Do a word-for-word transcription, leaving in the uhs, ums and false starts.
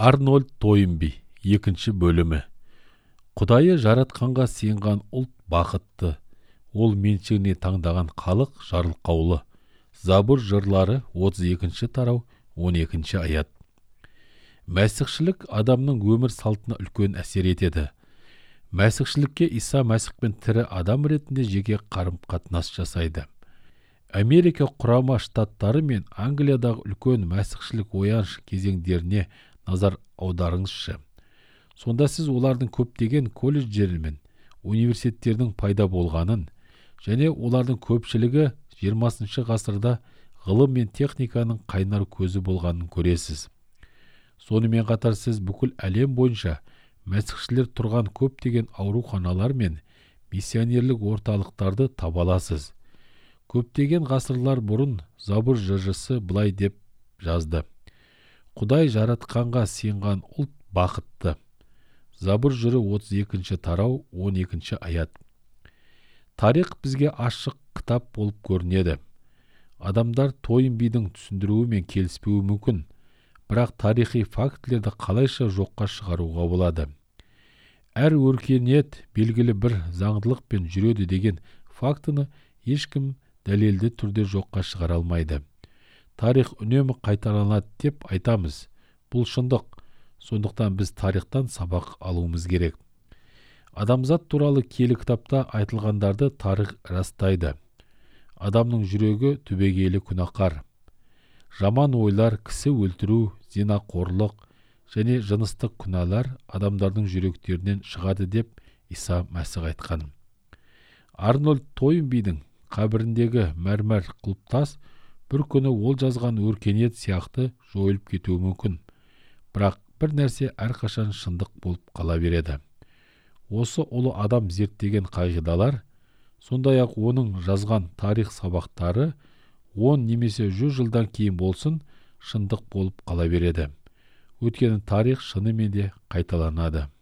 Арнольд Тойнби, екінші бөлімі. Құдайы жаратқанға сыйынған ұлт бақытты, ол меншігіне таңдаған халық жарылқаулы. Забур жырлары отыз екінші тарау он екінші аят. Мәсіхшілік адамның өмір салтына үлкен әсер етеді. Мәсіхшілікке Иса Мәсіхпен тірі адам ретінде жеке қарым-қатынас жасайды. Америка құрама штаттары мен Англиядағы үлкен мәсіхшілік ояныш кезеңдеріне назар аударыңызшы. Сонда сіз олардың көптеген колледждер мен университеттердің пайда болғанын және олардың көпшілігі жиырмасыншы ғасырда ғылым мен техниканың қайнар көзі болғанын көресіз. Сонымен қатар сіз бүкіл әлем бойынша мәсіхшілер тұрған көптеген ауруханалар мен миссионерлік орталықтарды таба аласыз. Көптеген ғасырлар бұрын Забур жыршысы былай деп жазды: Құдай жаратқанға сыйынған ұлт бақытты. Забур жыры отыз екінші тарау он екінші аят. Тарих бізге ашық кітап болып көрінеді. Адамдар Тойнбидің түсіндіруімен келіспеуі мүмкін, бірақ тарихи фактілерді қалайша жоққа шығаруға болады. Әр өркениет белгілі бір заңдылықпен жүреді деген фактіні ешкім дәлелді түрде жоққа шығара алмайды. Тарих үнемі қайталанады деп айтамыз. Бұл шындық. Сондықтан біз тарихтан сабақ алуымыз керек. Адамзат туралы киелі кітапта айтылғандарды тарих растайды. Адамның жүрегі түбегейлі күнәқар. Жаман ойлар, кісі өлтіру, зинақорлық және жыныстық күнәлар адамдардың жүректерінен шығады деп Иса Мәсіх айтқан. Арнольд Тойнбидің қабіріндегі мәрмәр құлпытас бір күні ол жазған өркениет сияқты жойылып кетуі мүмкін. Бірақ бір нәрсе әрқашан шындық болып қала береді. Осы ұлы адам зерттеген қағидалар, сондай-ақ оның жазған тарих сабақтары он немесе жүз жылдан кейін болсын шындық болып қала береді. Өйткені тарих шынымен де қайталанады.